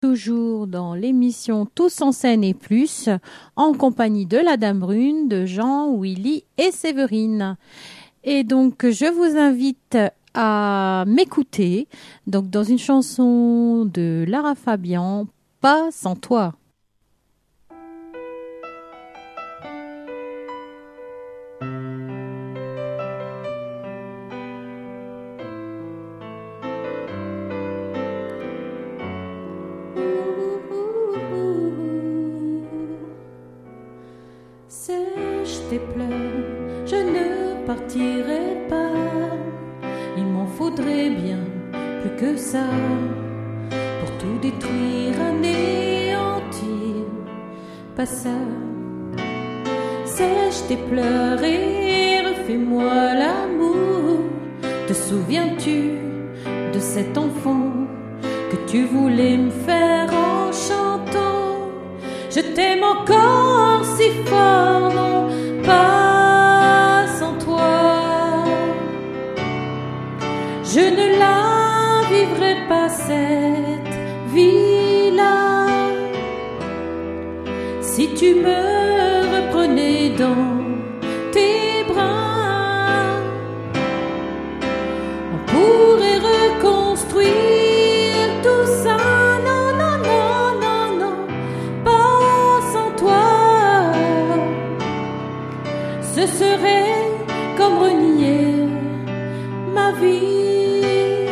Toujours dans l'émission Tous en scène et plus, en compagnie de la Dame Brune, de Jean, Willy et Séverine. Et donc, je vous invite à m'écouter, donc dans une chanson de Lara Fabian, Pas sans toi. Sèche tes pleurs, je ne partirai pas. Il m'en faudrait bien plus que ça pour tout détruire, anéantir. Pas ça. Sèche tes pleurs et refais-moi l'amour. Te souviens-tu de cet enfant que tu voulais me faire en chantant? Je t'aime encore si fort, non, pas sans toi. Je ne la vivrai pas cette vie-là. Si tu me reprenais dans tes bras, on pourrait reconstruire tout ça. Non, non, non, non, non, pas sans toi. Ce serait comme renier ma vie.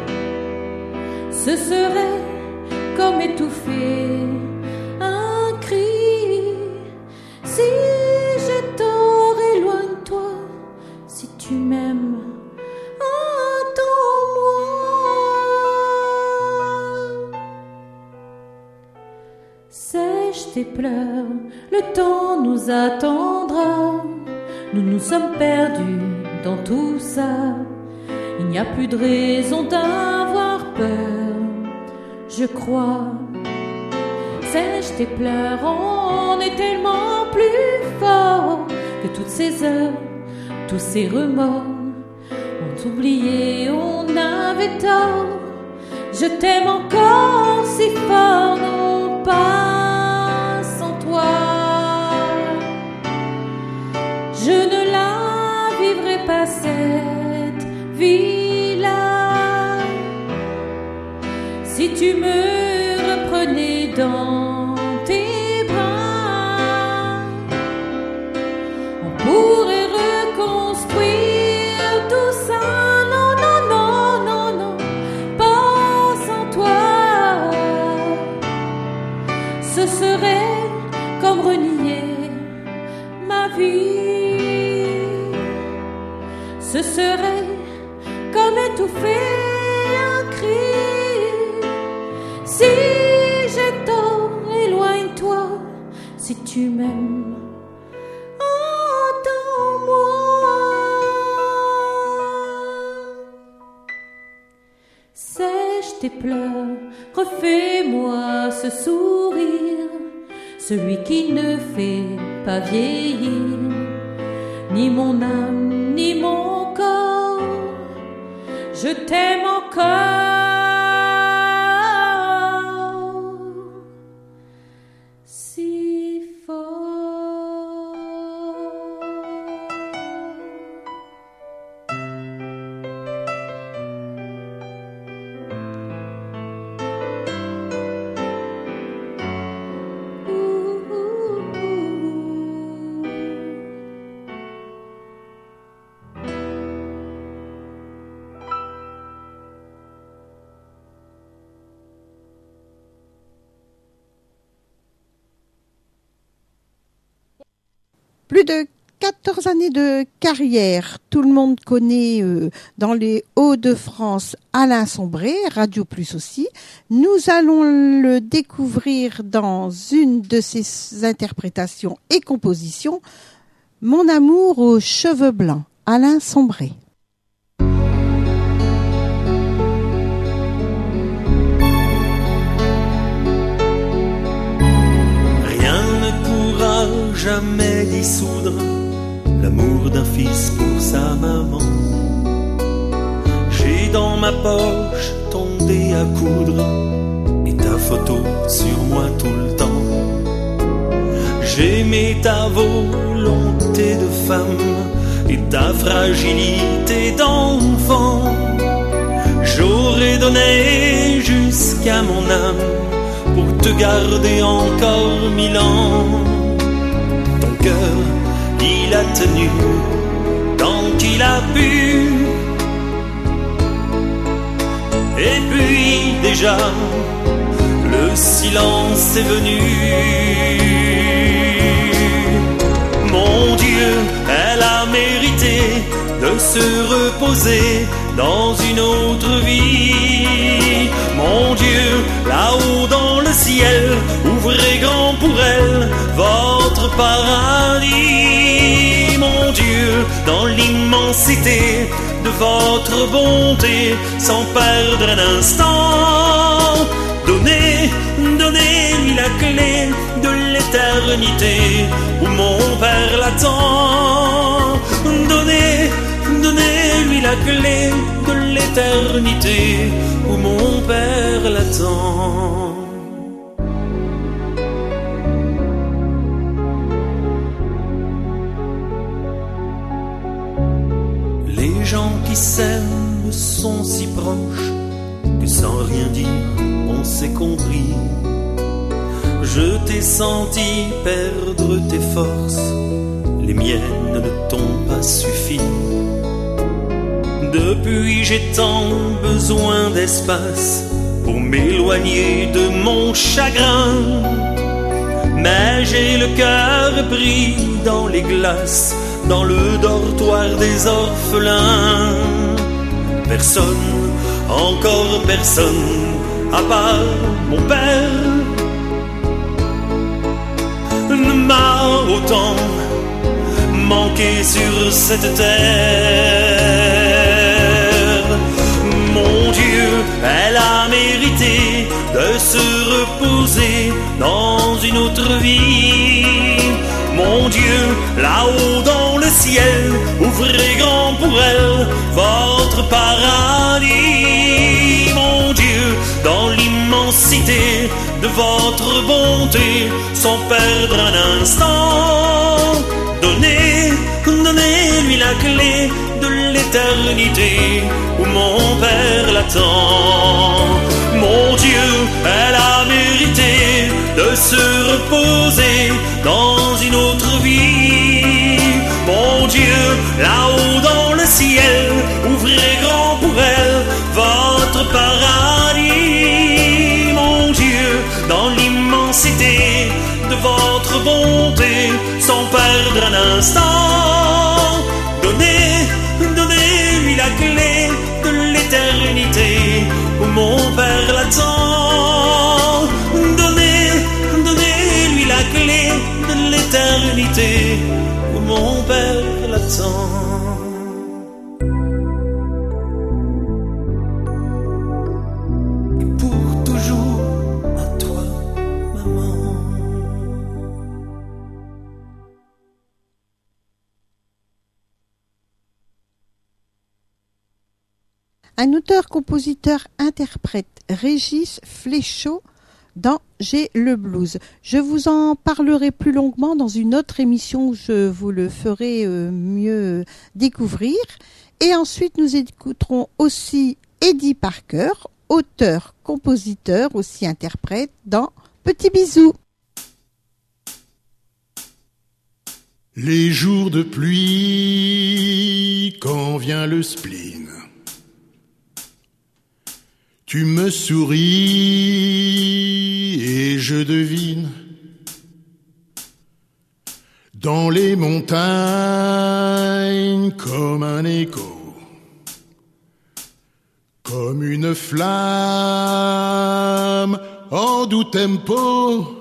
Ce serait comme étouffer un cri. Si je tort, éloigne-toi. Si tu m'aimes, attends-moi. Sèche tes pleurs, le temps nous attendra. Nous nous sommes perdus dans tout ça. Il n'y a plus de raison d'avoir peur, je crois. Sèche tes pleurs, on est tellement plus fort que toutes ces heures, tous ces remords. On t'oubliait, on avait tort. Je t'aime encore si fort, non pas sans toi. Je ne la vivrai pas cette vie-là. Si tu me reprenais dans tes bras, on pourrait reconstruire tout ça. Non, non, non, non, non, pas sans toi. Ce serait comme renier ma vie. Ce serait comme étouffer un cri. Si j'ai tort, éloigne-toi. Si tu m'aimes, attends-moi. Sèche tes pleurs, refais-moi ce sourire, celui qui ne fait pas vieillir ni mon âme, ni mon corps. Je t'aime encore si fort. Plus de 14 années de carrière. Tout le monde connaît dans les Hauts-de-France Alain Sombré, Radio Plus aussi. Nous allons le découvrir dans une de ses interprétations et compositions, Mon amour aux cheveux blancs, Alain Sombré. Rien ne pourra jamais dissoudre l'amour d'un fils pour sa maman. J'ai dans ma poche ton dé à coudre et ta ta photo sur moi tout le temps. J'aimais ta volonté de femme et ta fragilité d'enfant. J'aurais donné jusqu'à mon âme pour te garder encore 1000 ans. Ton cœur, il a tenu tant qu'il a pu. Et puis déjà, le silence est venu. Mon Dieu, elle a mérité de se reposer dans une autre vie. Mon Dieu, là-haut dans le ciel, ouvrez grand pour elle votre paradis. Mon Dieu, dans l'immensité de votre bonté, sans perdre un instant, donnez-lui la clé de l'éternité où mon Père l'attend. Donnez-lui la clé de l'éternité où mon Père l'attend. Les gens qui s'aiment sont si proches que sans rien dire on s'est compris. Je t'ai senti perdre tes forces, les miennes ne t'ont pas suffi. Depuis j'ai tant besoin d'espace pour m'éloigner de mon chagrin. Mais j'ai le cœur pris dans les glaces, dans le dortoir des orphelins. Personne, encore personne, à part mon père, ne m'a autant manqué sur cette terre. Mon Dieu, elle a mérité de se reposer dans une autre vie. Mon Dieu, là-haut dans le ciel, ouvrez grand pour elle votre paradis. Mon Dieu, dans l'immensité de votre bonté, sans perdre un instant, donnez-lui la clé de l'éternité où mon Père l'attend. Mon Dieu, elle a mérité de se reposer dans une autre vie. Mon Dieu, là-haut dans le ciel, ouvrez grand pour elle votre paradis. Mon Dieu, dans l'immensité de votre bonté, sans perdre un instant, donnez-lui la clé de l'éternité où mon Père l'attend. Donnez-lui la clé de l'éternité où mon Père l'attend. Pour toujours à toi, maman. Un auteur, compositeur, interprète, Régis Fléchaud, dans J'ai le blues. Je vous en parlerai plus longuement dans une autre émission où je vous le ferai mieux découvrir. Et ensuite, nous écouterons aussi Eddie Parker, auteur, compositeur, aussi interprète, dans Petit Bisou. Les jours de pluie, quand vient le spleen, tu me souris et je devine dans les montagnes comme un écho, comme une flamme en doux tempo.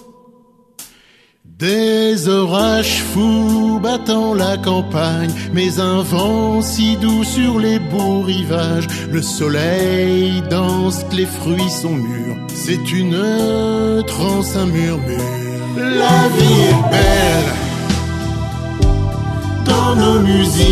Des orages fous battant la campagne, mais un vent si doux sur les beaux rivages. Le soleil danse, les fruits sont mûrs, c'est une transe, un murmure. La vie est belle dans nos musiques,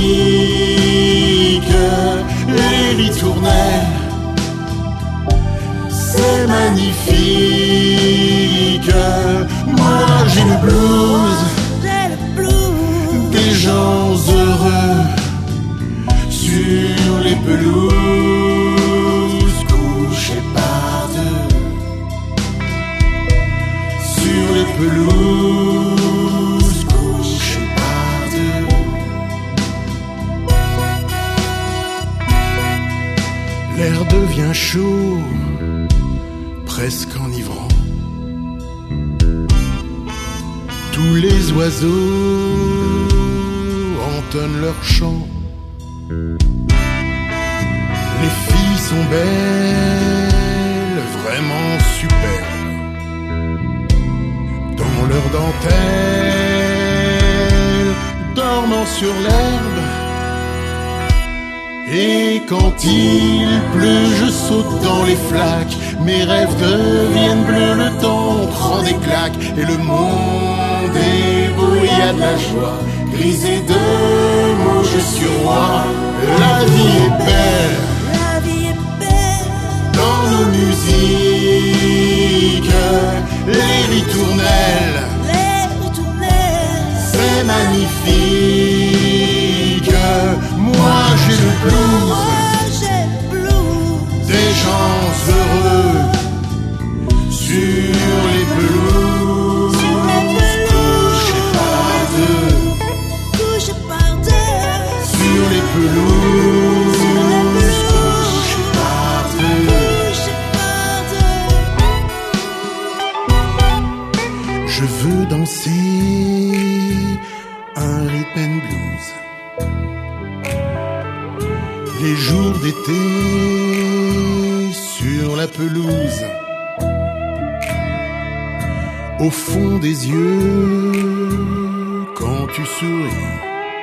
les ritournelles. c'est magnifique. Moi j'ai le blues, des gens heureux sur les pelouses, couchés par deux, sur les pelouses, couchés par deux. L'air devient chaud, presque enivrant. Tous les oiseaux entonnent leur chant. Les filles sont belles, vraiment superbes, dans leur dentelle, dormant sur l'herbe. Et quand il pleut, je saute dans les flaques. Mes rêves deviennent bleus, le temps prend des claques. Et le monde est beau, il y a de la joie. Grisé de mots, je suis roi. La vie est belle, dans nos musiques, les ritournelles, c'est magnifique. Moi j'ai le blues, des gens heureux sur les pelouses, couchés par deux, sur les pelouses, couchés par deux. Je veux danser un rhythm and blues. Les jours d'été sur la pelouse, au fond des yeux quand tu souris,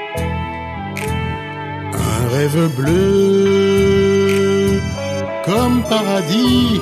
un rêve bleu comme paradis.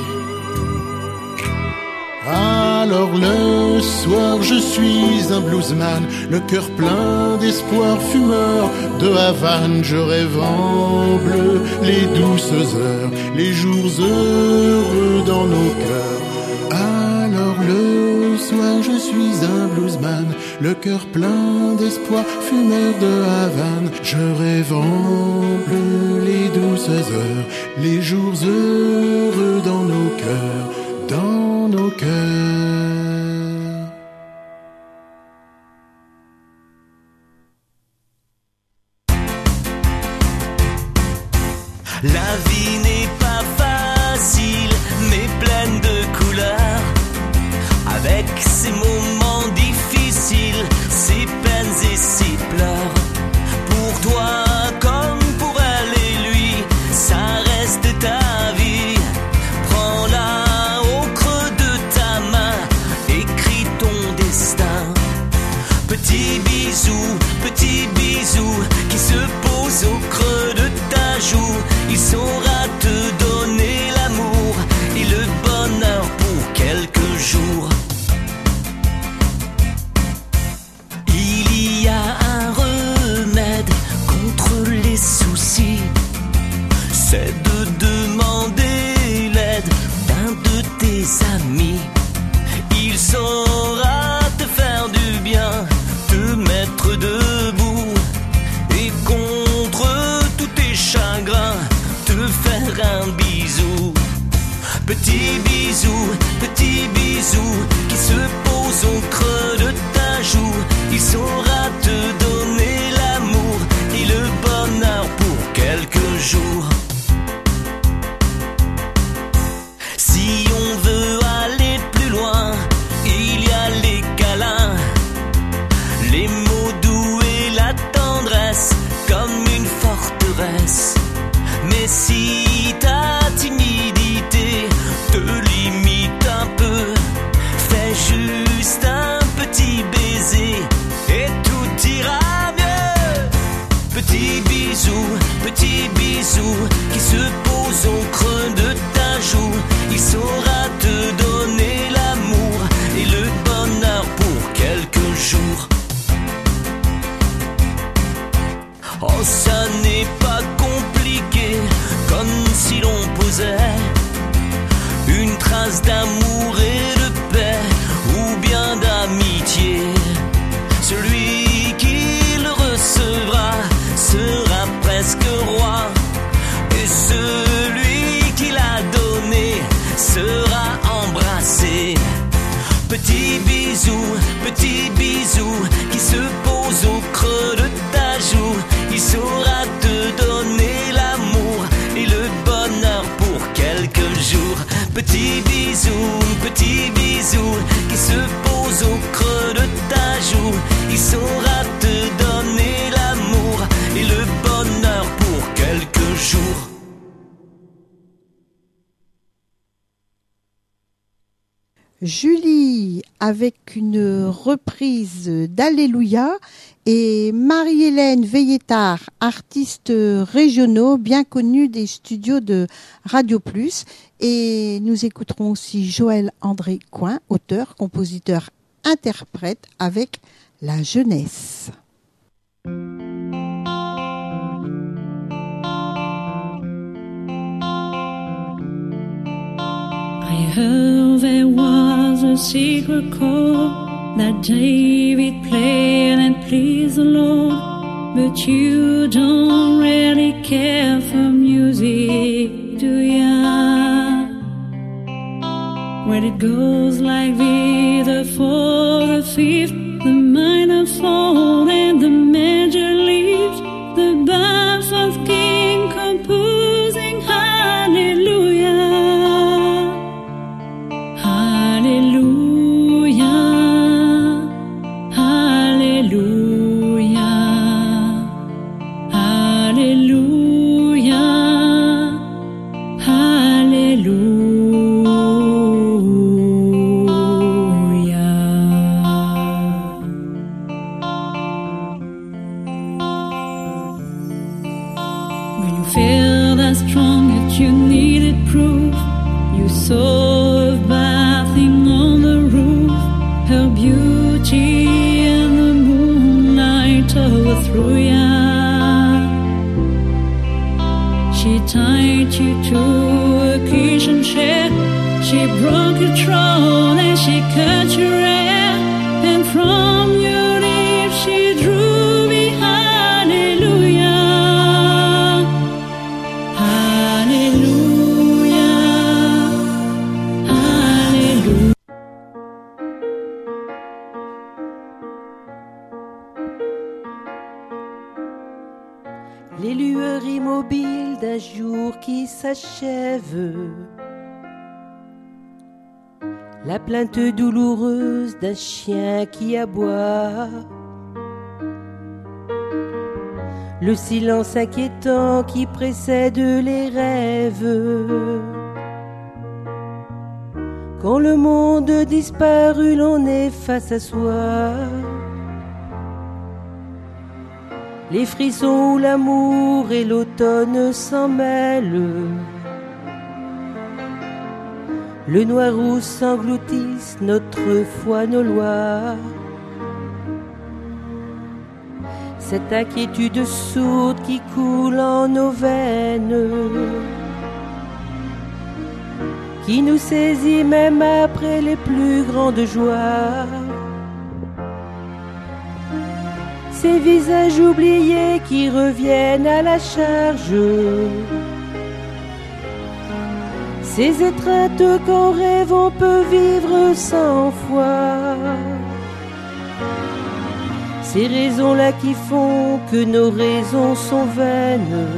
Alors le soir je suis un bluesman, le cœur plein d'espoir, fumeur de Havane. Je rêve en bleu les douces heures, les jours heureux dans nos cœurs. Alors le soir je suis un bluesman, le cœur plein d'espoir, fumeur de Havane. Je rêve en bleu les douces heures, les jours heureux dans nos cœurs, dans nos cœurs. La vie n'est pas facile, mais pleine de couleurs. Avec ses moments difficiles, ses peines et ses pleurs. Pour toi comme pour elle et lui, ça reste ta vie. Prends-la au creux de ta main, écris ton destin. Petit bisou qui se pose au creux de ta joue. Il saura te donner l'amour et le bonheur pour quelques jours. Il y a un remède contre les soucis, c'est de demander l'aide d'un de tes amis. Il saura te faire du bien, te mettre debout et contre tous tes chagrins te faire un bisou. Petit bisou Petit bisou qui se pose au creux de ta joue. Il saura te donner l'amour et le bonheur pour quelques jours. Petit bisou qui se pose au creux de ta joue. Il saura te donner l'amour et le bonheur pour quelques jours. Julie avec une reprise d'Alléluia et Marie-Hélène Veilletard, artistes régionaux bien connus des studios de Radio Plus. Et nous écouterons aussi Joël André Coin, auteur, compositeur, interprète avec La Jeunesse. I heard there was a secret chord that David played and pleased the Lord, but you don't really care for music, do ya? Well, it goes like this: the fourth, the fifth, the minor fall, and the major leaves, the baffled king composing hallelujah. She broke your throne and she cut your hair, and from your lips she drew me hallelujah, hallelujah, hallelujah. Les lueurs immobiles d'un jour qui s'achève, la plainte douloureuse d'un chien qui aboie, le silence inquiétant qui précède les rêves. Quand le monde disparu, l'on est face à soi. Les frissons où l'amour et l'automne s'en mêlent. Le noir où s'engloutissent notre foi, nos lois. Cette inquiétude sourde qui coule en nos veines, qui nous saisit même après les plus grandes joies. Ces visages oubliés qui reviennent à la charge, ces étreintes qu'en rêve on peut vivre 100 fois. Ces raisons-là qui font que nos raisons sont vaines.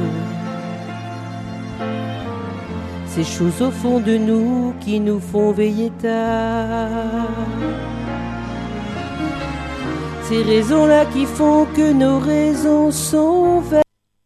Ces choses au fond de nous qui nous font veiller tard. Ces raisons-là qui font que nos raisons sont vaines.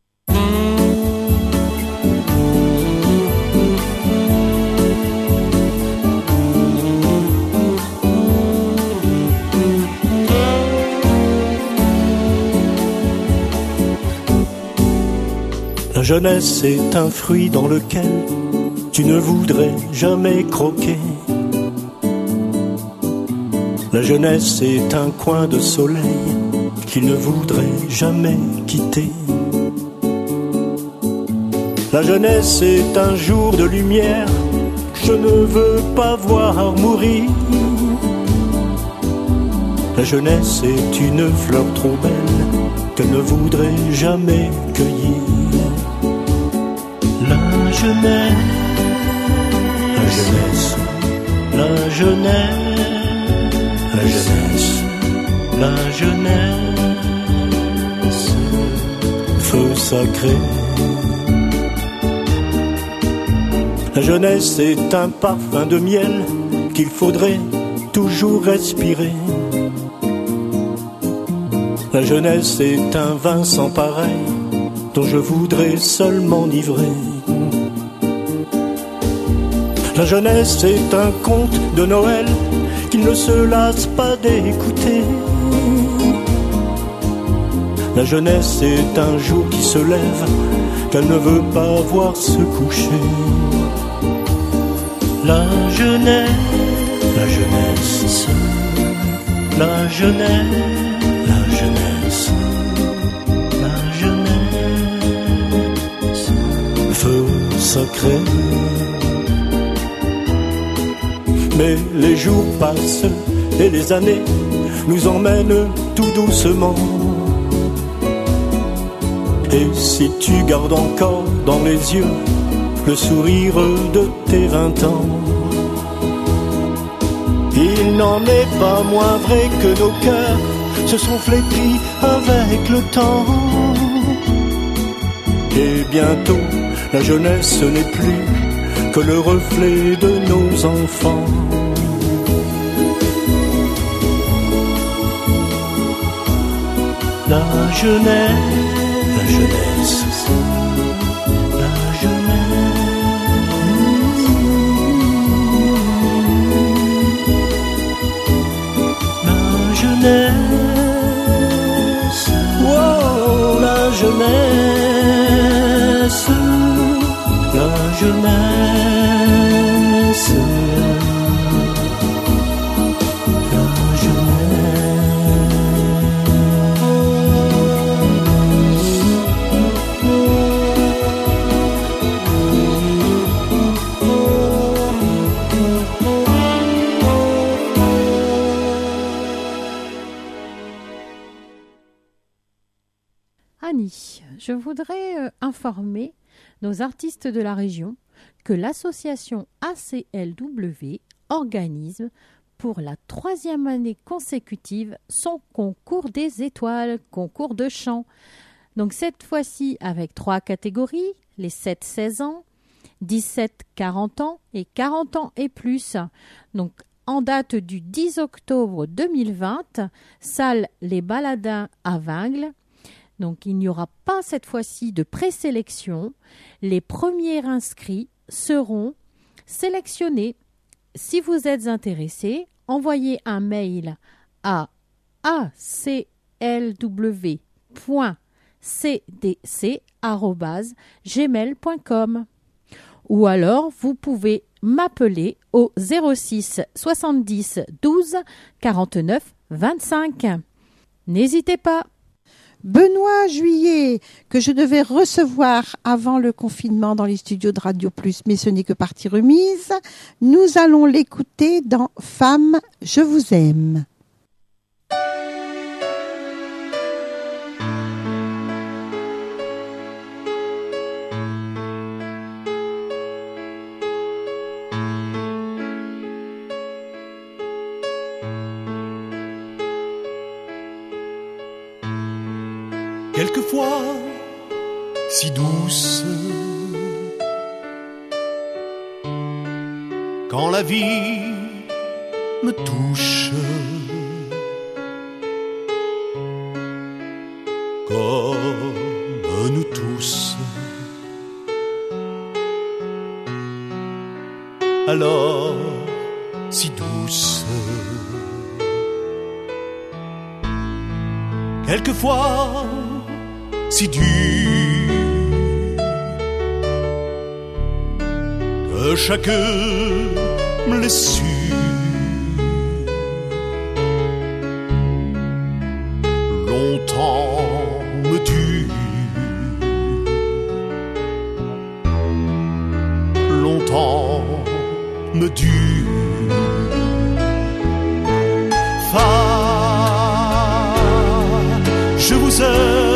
La jeunesse est un fruit dans lequel tu ne voudrais jamais croquer. La jeunesse est un coin de soleil qu'il ne voudrait jamais quitter. La jeunesse est un jour de lumière que je ne veux pas voir mourir. La jeunesse est une fleur trop belle qu'elle ne voudrait jamais cueillir. La jeunesse, la jeunesse, la jeunesse, feu sacré. La jeunesse est un parfum de miel qu'il faudrait toujours respirer. La jeunesse est un vin sans pareil dont je voudrais seul m'enivrer. La jeunesse est un conte de Noël qu'il ne se lasse pas d'écouter. La jeunesse est un jour qui se lève qu'elle ne veut pas voir se coucher. La jeunesse, la jeunesse, la jeunesse, la jeunesse, la jeunesse, feu sacré. Mais les jours passent et les années nous emmènent tout doucement. Et si tu gardes encore dans les yeux le sourire de tes 20 ans, il n'en est pas moins vrai que nos cœurs se sont flétris avec le temps. Et bientôt, la jeunesse n'est plus que le reflet de nos enfants. La jeunesse, la jeunesse, la jeunesse, la jeunesse, wow, la jeunesse, la jeunesse, la Annie, je voudrais informer nos artistes de la région que l'association ACLW organise pour la 3e année consécutive son concours des étoiles, concours de chant. Donc cette fois-ci avec 3 catégories, les 7-16 ans, 17-40 ans et 40 ans et plus. Donc en date du 10 octobre 2020, salle Les Baladins à Vingles. Donc il n'y aura pas cette fois-ci de présélection. Les premiers inscrits seront sélectionnés. Si vous êtes intéressé, envoyez un mail à aclw.cdc@gmail.com ou alors vous pouvez m'appeler au 06 70 12 49 25. N'hésitez pas. Benoît Juillet, que je devais recevoir avant le confinement dans les studios de Radio Plus, mais ce n'est que partie remise. Nous allons l'écouter dans Femme, je vous aime. Quelquefois, si douce, quand la vie me touche, comme nous tous, alors si douce, quelquefois, si dur, que chaque blessure longtemps me dure, longtemps me dure. Femme, je vous aime.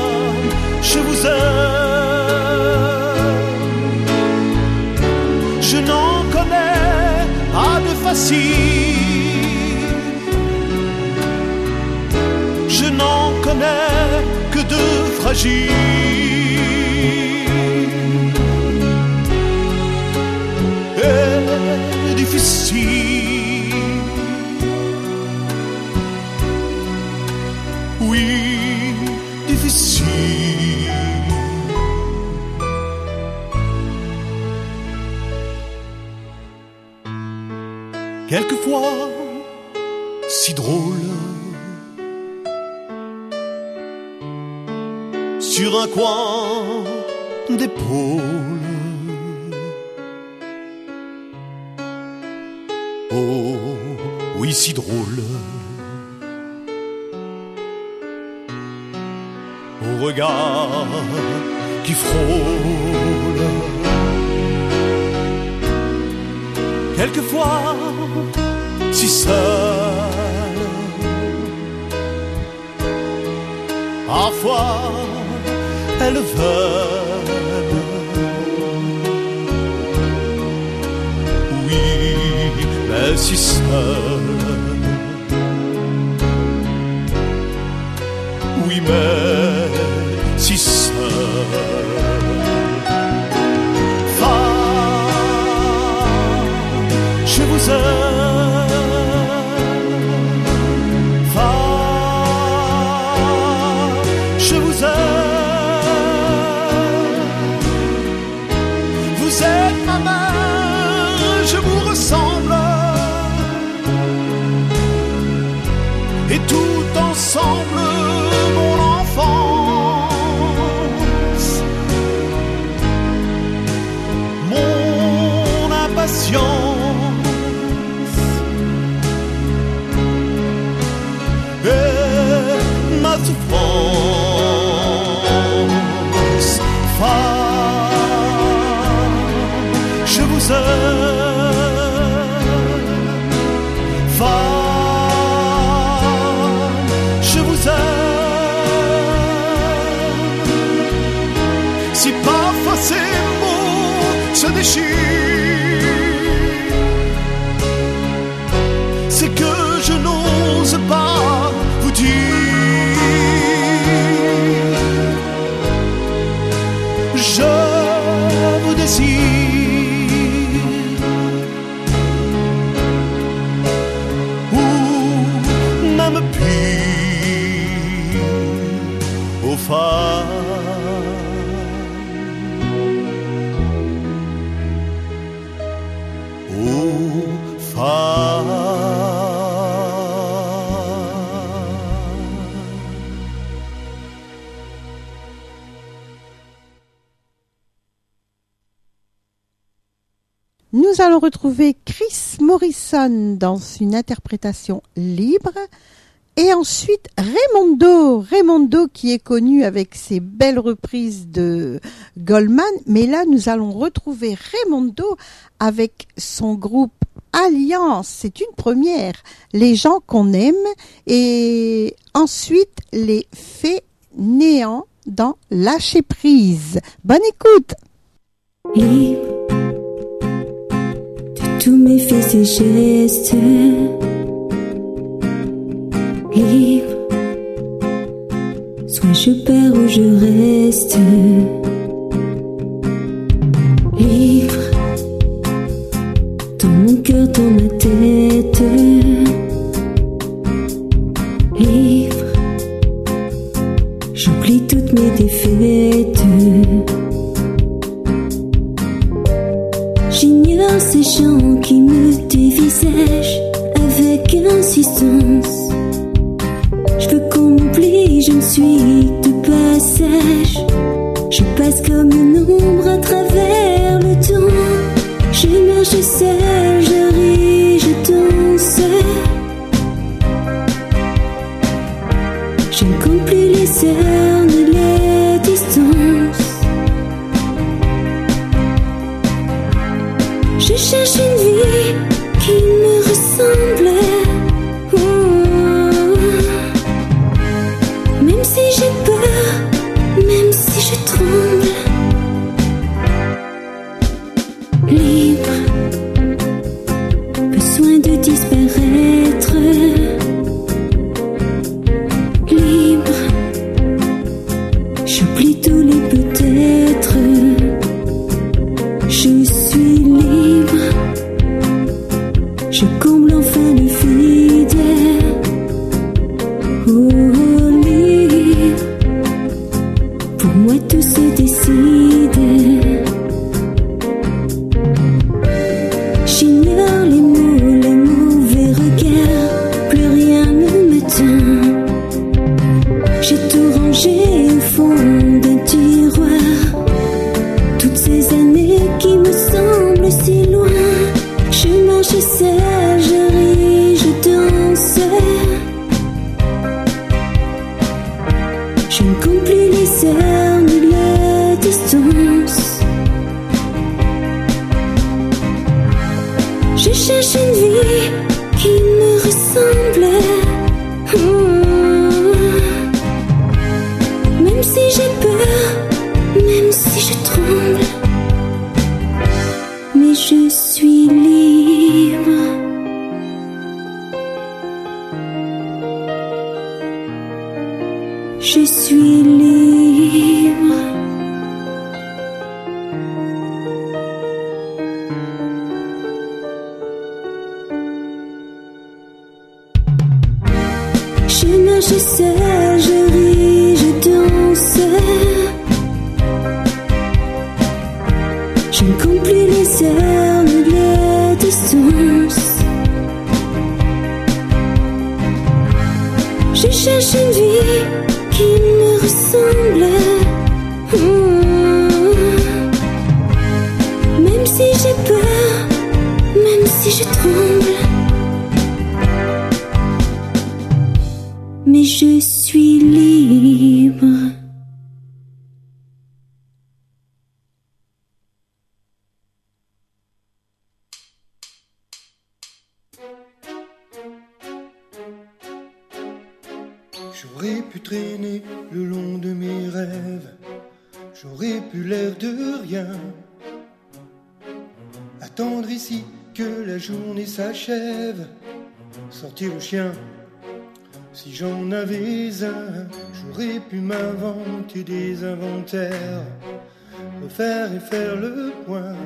Je assis. Je n'en connais que de fragiles et difficiles. Oui, difficile. Quelquefois, si drôle, sur un coin d'épaule. Oh, oui, si drôle. Au regard qui frôle. Quelquefois, si seul. Parfois, elles veulent. Oui, mais si seul. Oui, mais si seul. Femme, je vous aime. Femme, je vous aime. Vous êtes ma mère, je vous ressemble. Et tout ensemble, mon enfance, mon impatience et ma souffrance. Femme, je vous aime. Femme, je vous aime. Si parfois ces mots se déchirent, c'est que je n'ose pas vous dire. Je vous désire. Ou même pire, aux femmes. Nous allons retrouver Chris Morrison dans une interprétation libre. Et ensuite, Raimondo qui est connu avec ses belles reprises de Goldman. Mais là, nous allons retrouver Raimondo avec son groupe Alliance. C'est une première. Les gens qu'on aime. Et ensuite, les Fainéants dans Lâcher prise. Bonne écoute. Libre de tous mes faits et gestes. Libre, soit je perds ou je reste. Libre, dans mon cœur, dans ma tête. Libre, j'oublie toutes mes défaites. J'ignore ces gens qui me dévisagent avec insistance. Je veux qu'on m'oublie, je ne suis de passage. Je passe comme une ombre à travers le temps. Je marche seule, je ris, je danse. Je ne compte plus les heures ni les distances. Je cherche une vie qui me ressemble. Même si j'ai peur, même si je tremble. Libre, besoin de Je suis libre, je comble enfin le vide. Oh, libre, pour moi tout se décide. J'ignore les mots, les mauvais regards, plus rien ne me tient. J'ai tout rangé au fond d'un tiroir. Toutes ces années qui me semblent si loin. Je marche seule, je ris, je danse. Je ne compte plus les heures ni la distance. Je cherche une vie qui me ressemble. Même si j'ai peur, même si je tremble, mais je suis libre. Je suis libre. Je marche seule, je ris, je danse. Je ne compte plus les heures ni la distance. Je cherche une vie qui me ressemble. Même si j'ai peur, même si je tremble, mais je suis libre. J'aurais pu traîner le long de mes rêves, j'aurais pu l'air de rien, attendre ici que la journée s'achève, sortir au chien si j'en avais un. J'aurais pu m'inventer des inventaires, refaire et faire le point.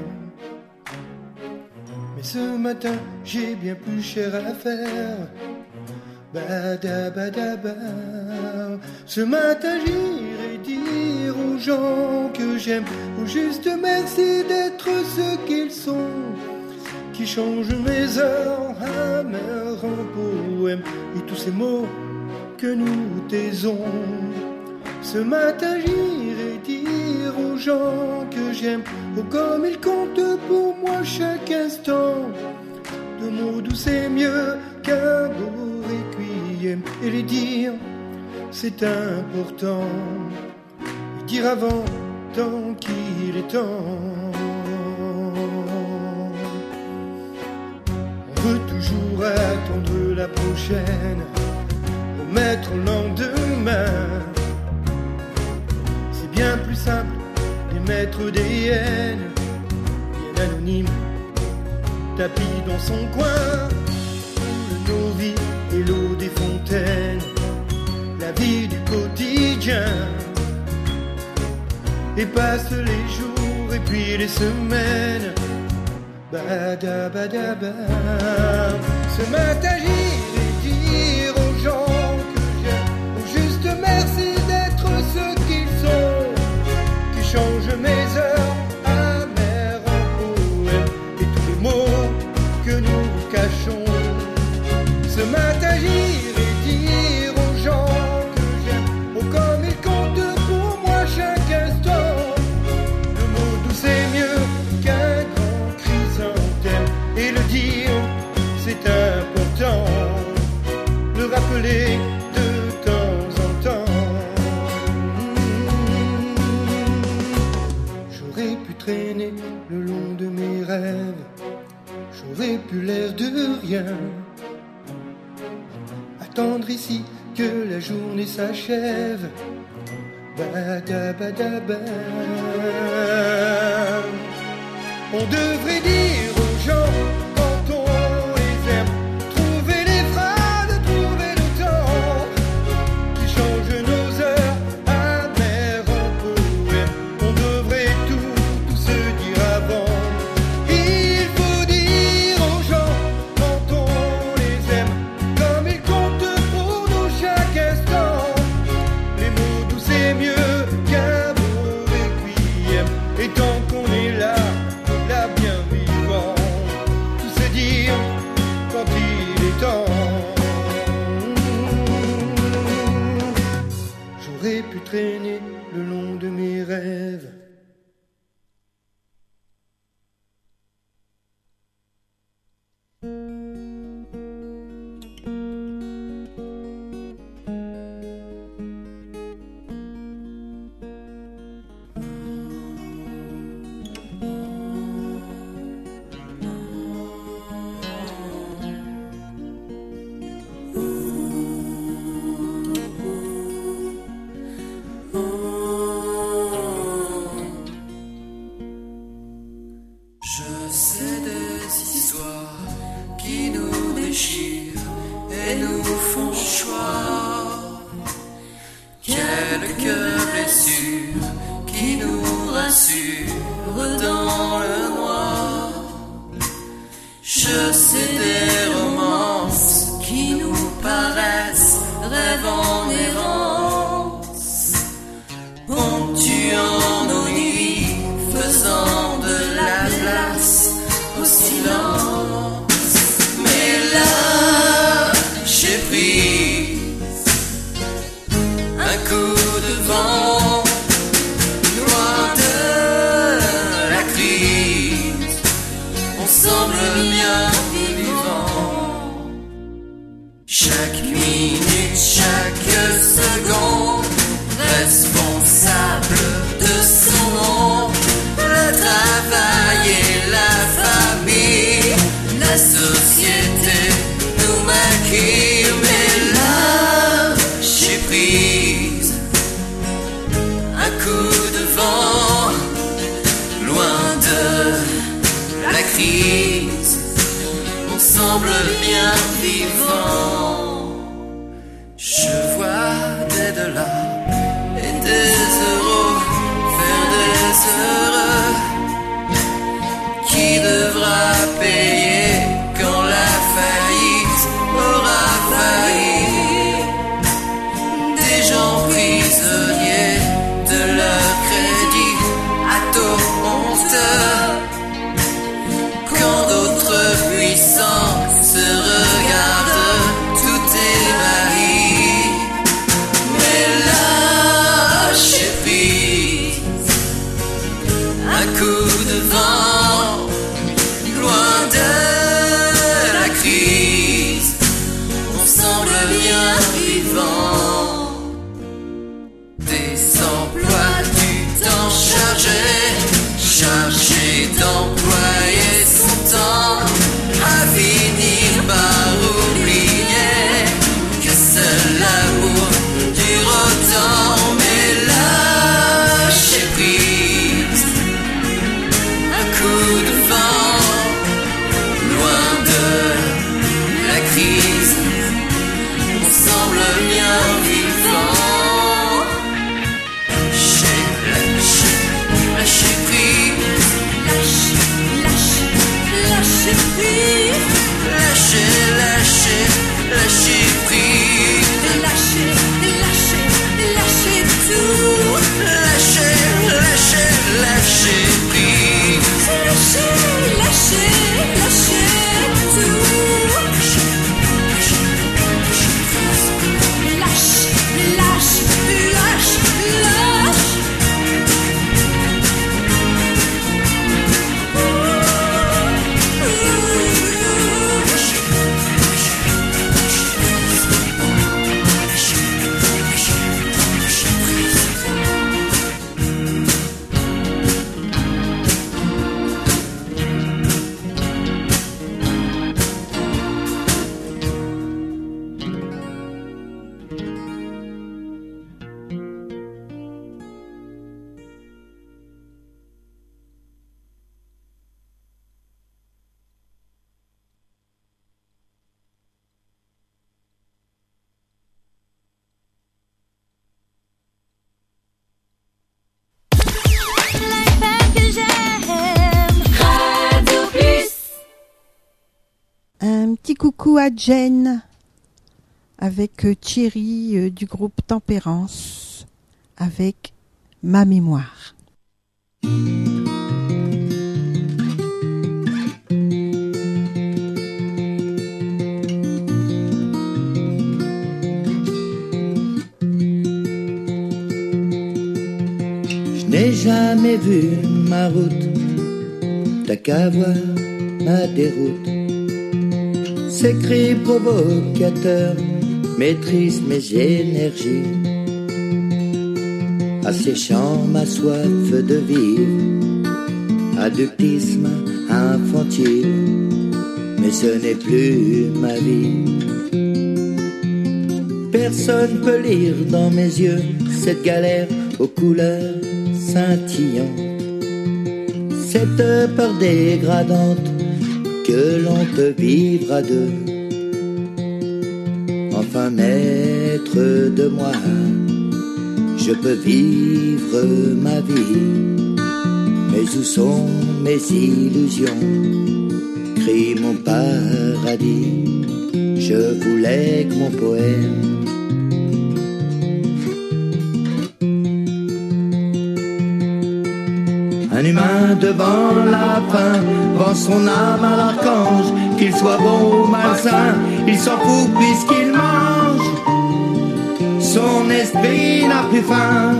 Mais ce matin j'ai bien plus cher à faire. Badabadaba. Ce matin j'irai dire aux gens que j'aime, au juste merci d'être ce qu'ils sont, qui changent mes heures amères en poèmes et tous ces mots que nous taisons. Ce matin j'irai dire aux gens que j'aime, oh comme ils comptent pour moi chaque instant. De mots doux c'est mieux qu'un beau requiem, et les dire c'est important, et dire avant tant qu'il est temps. On veut toujours attendre la prochaine, remettre au lendemain. C'est bien plus simple d'émettre des haines, bien anonymes, tapis dans son coin. Nos vies et l'eau des fontaines, la vie du quotidien, et passent les jours et puis les semaines. Badabadaba. Ce matin j'irai dire aux gens que j'aime, au juste merci d'être ceux qu'ils sont, qui changent mes heures amères en poèmes et tous les mots que nous cachons. Ce matin j'irai dire aux gens que j'aime, oh comme ils comptent pour moi chaque instant. Le mot doux c'est mieux qu'un grand chrysanthème, et le dire c'est important, le rappeler de temps en temps. J'aurais pu traîner le long de mes rêves, j'aurais pu l'air de rien, attendre ici que la journée s'achève. Badabadaba. On devrait dire aux gens quand on les aime, trouver les phrases, trouver le temps, qui change nos heures amères en poèmes. On devrait tout se dire avant. Je sais des histoires qui nous déchirent et nous font choix. Quelques blessures qui nous rassurent dans le noir. Je sais des romances qui nous paraissent rêves en errance, ponctuant nos nuits, faisant de la place au silence. Mais là, j'ai pris un coup de vent, loin de la crise, on semble bien vivant. Chaque minute, chaque seconde, responsable de son nom, le travail et la famille, la société nous maquille. Mais là, j'ai pris un coup de vent, loin de la crise, on semble bien vivant. Je vois des dollars et des euros faire des heureux. Qui devra payer quand la faillite aura failli? Des gens prisonniers de leur crédit à taux honteux, quand d'autres puissants se regardent tout ébahis. Mais là, j'ai pris un coup de vent, loin de la crise, on semble bien vivant. Des emplois du temps chargé d'employer son temps, à finir par oublier que seul l'amour dure autant. Mais là, j'ai pris un coup de vent, loin de la crise, on semble bien vivant. J'ai lâché prise, lâché prise, lâché prise, lâché tout, lâché prise, lâché tout, lâche. Un petit coucou à Jen avec Thierry du groupe Tempérance avec Ma mémoire. Je n'ai jamais vu ma route, t'as qu'à voir ma déroute. Ces cris provocateurs maîtrisent mes énergies, asséchant ma soif de vivre, adultisme infantile, mais ce n'est plus ma vie. Personne peut lire dans mes yeux cette galère aux couleurs scintillantes, cette peur dégradante que l'on peut vivre à deux. Enfin maître de moi, je peux vivre ma vie. Mais où sont mes illusions? Crie mon paradis. Je voulais que mon poème un humain devant la faim vend son âme à l'archange. Qu'il soit bon ou malsain, il s'en fout puisqu'il mange. Son esprit n'a plus faim.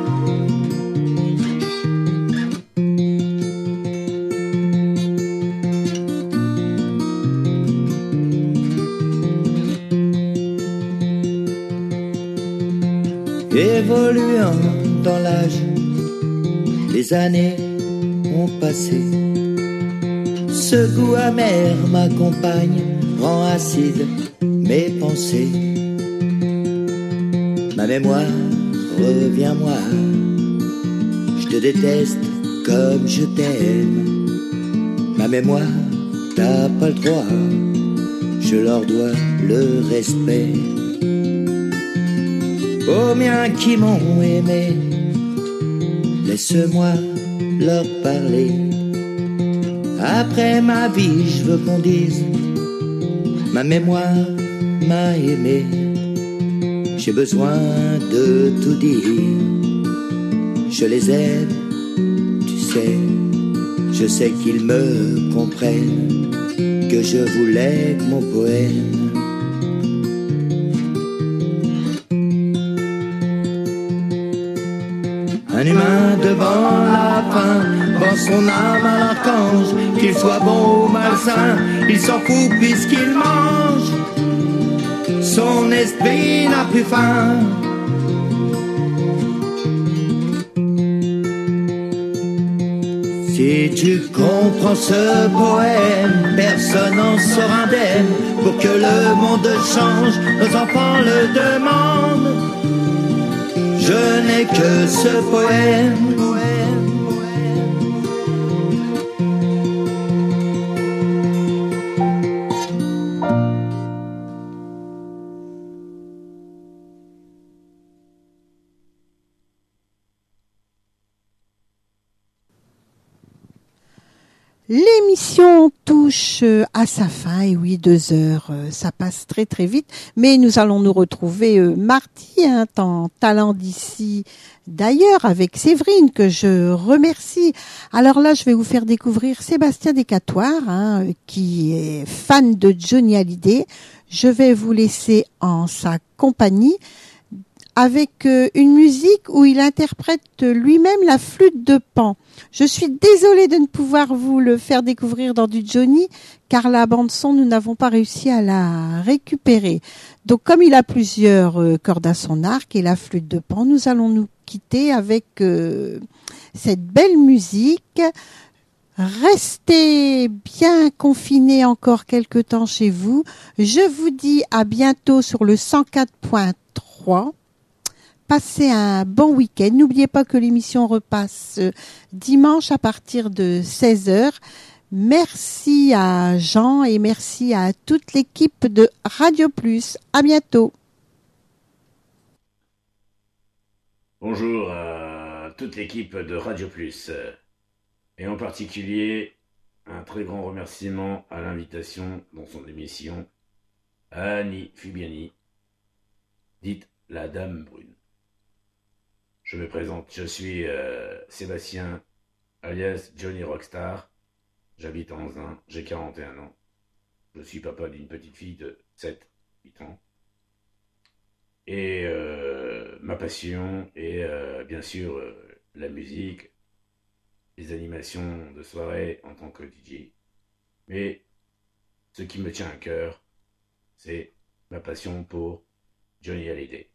Évoluant dans l'âge, les années ont passé. Ce goût amer m'accompagne, rend acide mes pensées. Ma mémoire, reviens-moi. Je te déteste comme je t'aime. Ma mémoire, t'as pas le droit. Je leur dois le respect. Aux miens qui m'ont aimé, laisse-moi leur parler. Après ma vie, je veux qu'on dise ma mémoire m'a aimé. J'ai besoin de tout dire. Je les aime, tu sais. Je sais qu'ils me comprennent, que je voulais que mon poème un humain devant la faim vend son âme à l'archange. Qu'il soit bon ou malsain, il s'en fout puisqu'il mange. Son esprit n'a plus faim. Si tu comprends ce poème, personne n'en sera indemne. Pour que le monde change, nos enfants le demandent. Je n'ai que ce poème. L'émission touche à sa fin, et oui, 2 heures, ça passe très très vite, mais nous allons nous retrouver mardi, en talent d'ici d'ailleurs, avec Séverine, que je remercie. Alors là, je vais vous faire découvrir Sébastien Descatoires, qui est fan de Johnny Hallyday. Je vais vous laisser en sa compagnie, avec une musique où il interprète lui-même la flûte de Pan. Je suis désolée de ne pouvoir vous le faire découvrir dans du Johnny, car la bande-son, nous n'avons pas réussi à la récupérer. Donc, comme il a plusieurs cordes à son arc et la flûte de Pan, nous allons nous quitter avec cette belle musique. Restez bien confinés encore quelque temps chez vous. Je vous dis à bientôt sur le 104.3. Passez un bon week-end. N'oubliez pas que l'émission repasse dimanche à partir de 16h. Merci à Jean et merci à toute l'équipe de Radio Plus. À bientôt. Bonjour à toute l'équipe de Radio Plus. Et en particulier, un très grand remerciement à l'invitation dans son émission à Annie Fubiani, dite la Dame Brune. Je me présente, je suis Sébastien, alias Johnny Rockstar. J'habite en Zin, j'ai 41 ans. Je suis papa d'une petite fille de 7-8 ans. Et ma passion est bien sûr la musique, les animations de soirée en tant que DJ. Mais ce qui me tient à cœur, c'est ma passion pour Johnny Hallyday.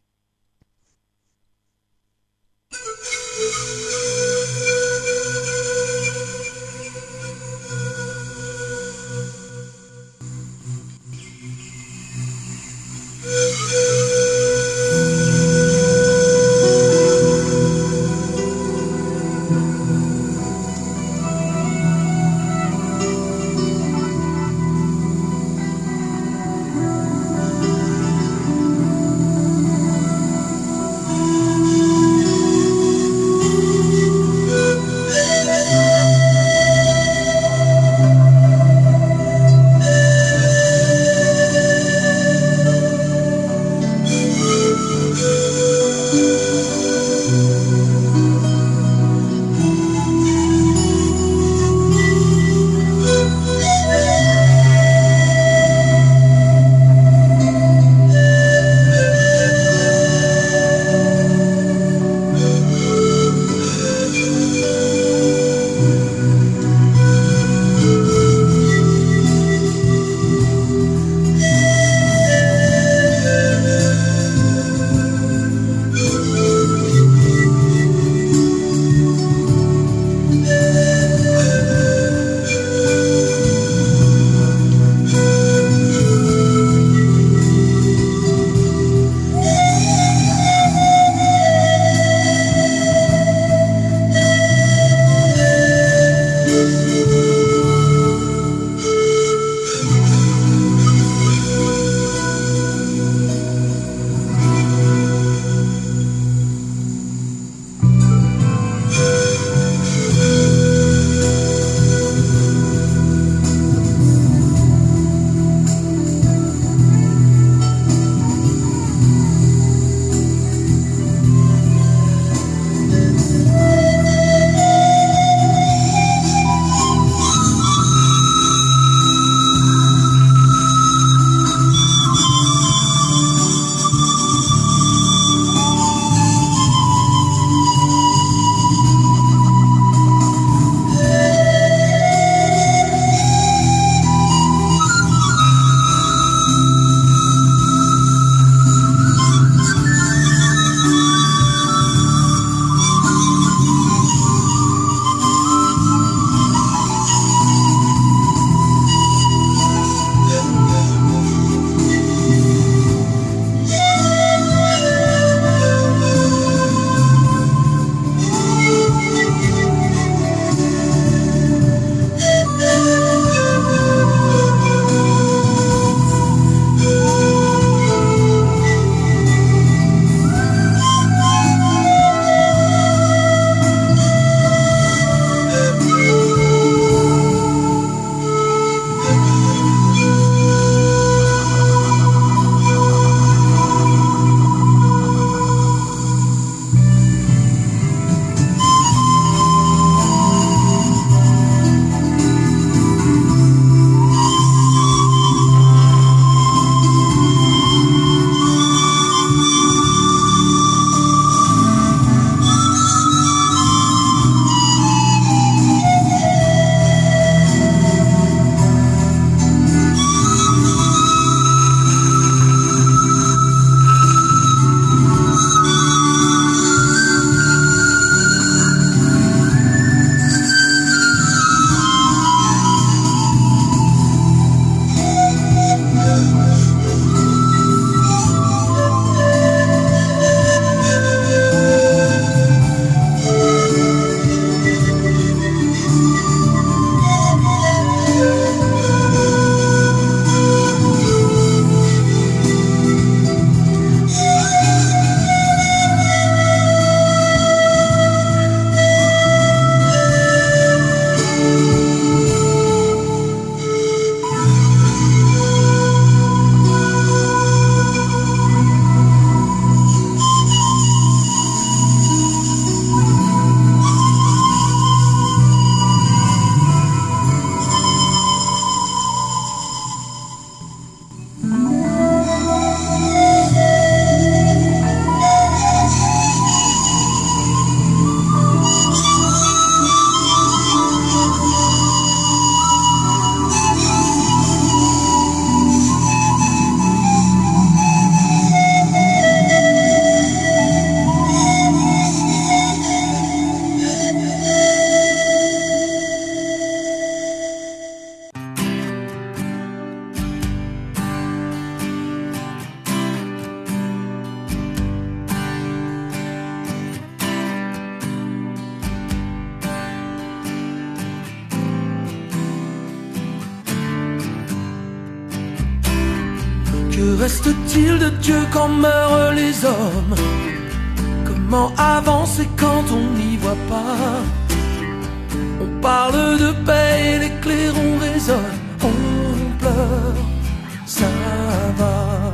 Que reste-t-il de Dieu quand meurent les hommes? Comment avancer quand on n'y voit pas? On parle de paix et les clairons résonnent. On pleure, ça va.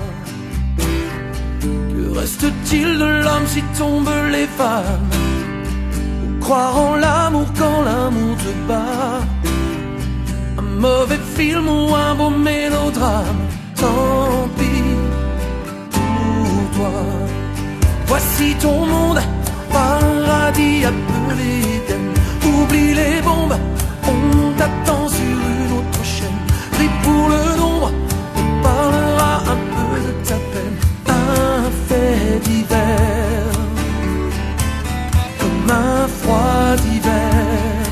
Que reste-t-il de l'homme si tombent les femmes? Ou croire en l'amour quand l'amour te bat? Un mauvais film ou un beau mélodrame, tant pis pour toi. Voici ton monde, paradis appelé Éden. Oublie les bombes, on t'attend sur une autre chaîne. Prie pour le nombre, on parlera un peu de ta peine. Un fait d'hiver, comme un froid d'hiver.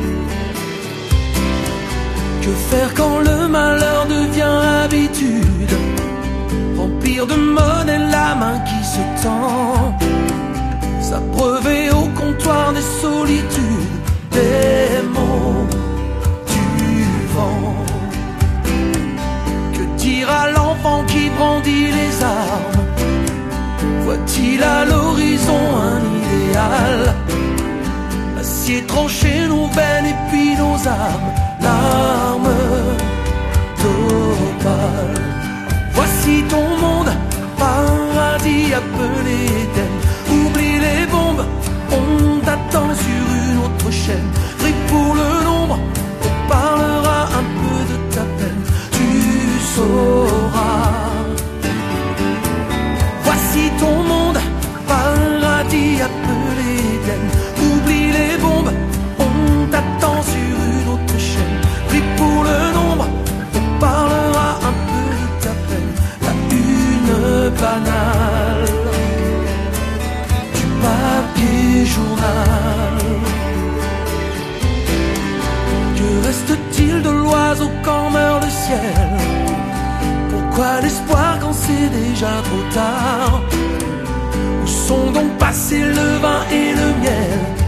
Que faire quand le malheur devient habitude? Remplir de monnaie la main qui se tend, s'abreuver au comptoir des solitudes, des mots du vent. Que dire à l'enfant qui brandit les armes? Voit-il à l'horizon un idéal? L'acier tranché nos veines et puis nos âmes, l'arme d'opale. Voici ton monde, paradis appelé Éden. Oublie les bombes, on t'attend sur une autre chaîne. Prie pour le nombre, on parlera un peu de ta peine. Tu sauras. Voici ton monde, paradis appelé Éden. Oublie les bombes, on t'attend sur une autre chaîne. Prie pour le nombre, on parlera un peu de ta peine. La une banale du papier journal. Que reste-t-il de l'oiseau quand meurt le ciel? Pourquoi l'espoir quand c'est déjà trop tard? Où sont donc passés le vin et le miel?